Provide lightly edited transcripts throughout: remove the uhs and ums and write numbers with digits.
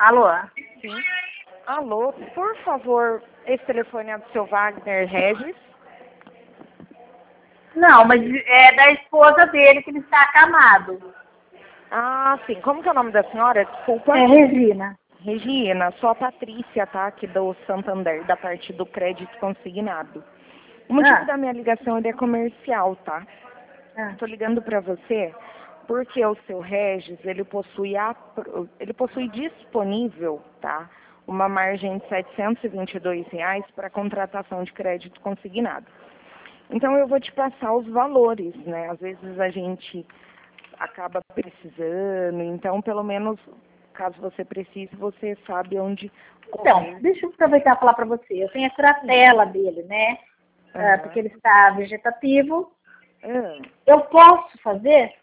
Alô? Sim. Alô, por favor, esse telefone é do seu Wagner Regis? Não, mas é da esposa dele que ele está acamado. Ah, sim. Como que é o nome da senhora? Desculpa. É Regina. Regina, sou a Patrícia, tá? Aqui do Santander, da parte do crédito consignado. O motivo da minha ligação ele é comercial, tá? Estou ligando para você porque o seu Regis, ele possui disponível, tá? Uma margem de R$ 722 para contratação de crédito consignado. Então eu vou te passar os valores, né? Às vezes a gente acaba precisando, então pelo menos caso você precise, você sabe onde correr. Então, deixa eu aproveitar e falar para você. Eu tenho a curatela dele, né? Porque ele está vegetativo. Eu posso fazer?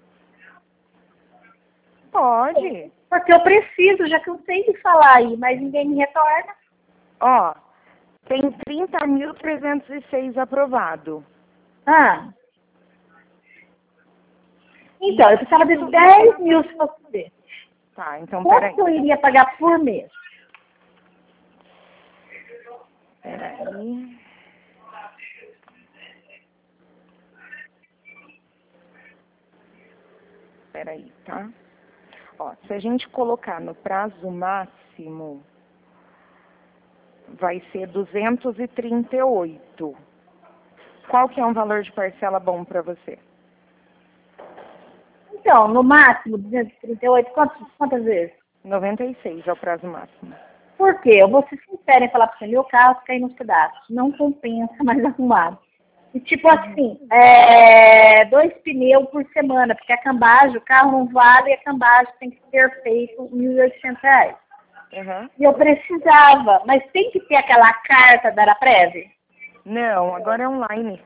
Pode. Porque eu preciso, já cansei de falar aí, mas ninguém me retorna. Ó, tem 30.306 aprovado. Então, eu precisava de 10 mil se fosse fazer. Tá, então peraí. Quanto eu iria pagar por mês? Peraí. Peraí, tá? Ó, se a gente colocar no prazo máximo, vai ser 238. Qual que é um valor de parcela bom para você? Então, no máximo, 238, quantas vezes? 96 é o prazo máximo. Por quê? Eu vou ser sincera em falar para você, meu carro fica aí nos pedaços. Não compensa mais arrumado. E tipo assim, 2 pneus por semana, porque a cambagem, o carro não vale e a cambagem tem que ser feito R$ 1.800. E eu precisava, mas tem que ter aquela carta da Araprev? Não, agora é online.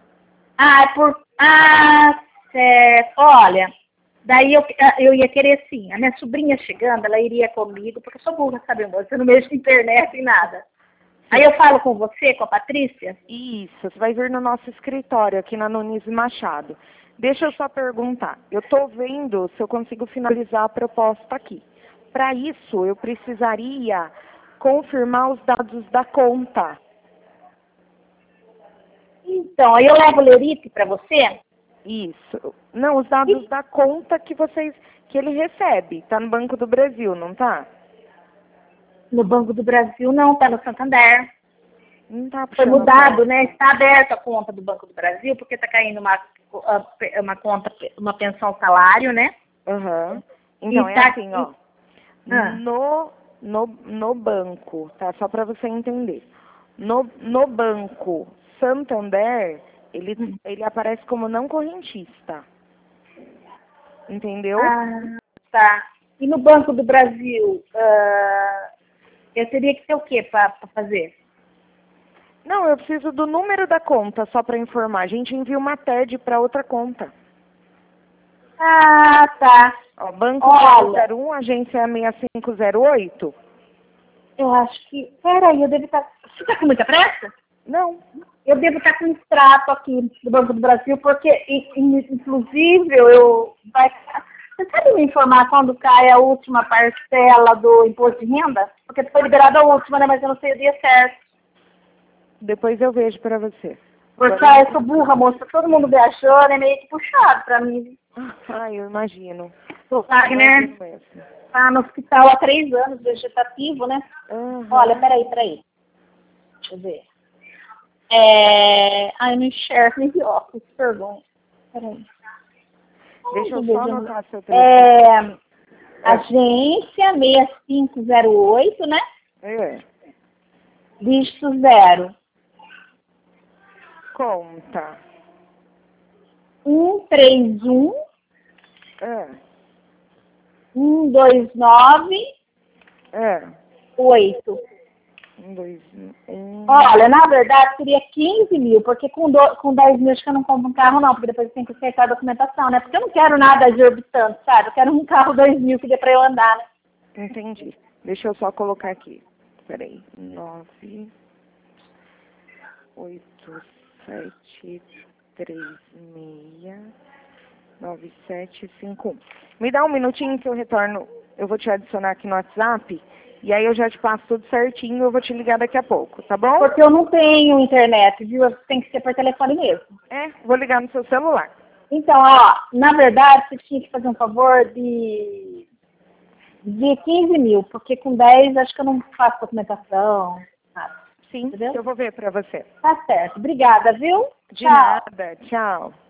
Certo. Olha, daí eu ia querer sim. A minha sobrinha chegando, ela iria comigo, porque eu sou burra, sabe, amor? Você não mexe na internet nem nada. Aí eu falo com você, com a Patrícia? Isso, você vai vir no nosso escritório aqui na Nunes Machado. Deixa eu só perguntar. Eu estou vendo se eu consigo finalizar a proposta aqui. Para isso, eu precisaria confirmar os dados da conta. Então, aí eu levo o Lerite para você? Isso. Não, os dados da conta que ele recebe. Tá no Banco do Brasil, não tá? No Banco do Brasil não, tá no Santander. Não tá Foi puxando mudado, né? Está aberta a conta do Banco do Brasil, porque está caindo uma conta, uma pensão salário, né? Então, é assim, ó. No banco, tá? Só para você entender. No banco Santander, ele aparece como não correntista. Entendeu? Tá. E no Banco do Brasil, eu teria que ter o quê para fazer? Não, eu preciso do número da conta, só para informar. A gente envia uma TED para outra conta. Tá. Ó, Banco 001, agência 6508. Eu acho que... Peraí, eu devo estar... Você está com muita pressa? Não. Eu devo estar com um extrato aqui do Banco do Brasil, porque, inclusive, você sabe me informar quando cai a última parcela do imposto de renda? Porque foi liberada a última, né? Mas eu não sei o dia certo. Depois eu vejo para você. Porque eu sou burra, moça. Todo mundo viajando, é meio que puxado para mim. Eu imagino. O Wagner tá no hospital há 3 anos, vegetativo, né? Olha, peraí. Deixa eu ver. Eu não enxergo nem de óculos, vergonha. Peraí. Deixa eu só anotar seu telefone. Agência 6508, né? Dígito 0. Conta. 131 129 8. Olha, na verdade seria 15 mil, porque com 10 mil acho que eu não compro um carro não, porque depois tem que acertar a documentação, né? Porque eu não quero nada exorbitante, sabe? Eu quero um carro 2 mil que dê pra eu andar, né? Entendi. Deixa eu só colocar aqui. Peraí. 9, 8, 7, 3, 6, 9, 7, 5, 1. Me dá um minutinho que eu retorno. Eu vou te adicionar aqui no WhatsApp E aí eu já te passo tudo certinho, eu vou te ligar daqui a pouco, tá bom? Porque eu não tenho internet, viu? Tem que ser por telefone mesmo. Vou ligar no seu celular. Então, ó, na verdade, você tinha que fazer um favor de 15 mil, porque com 10 acho que eu não faço documentação, nada. Sim, Entendeu? eu vou ver pra você. Tá certo. Obrigada, viu? De nada, tchau.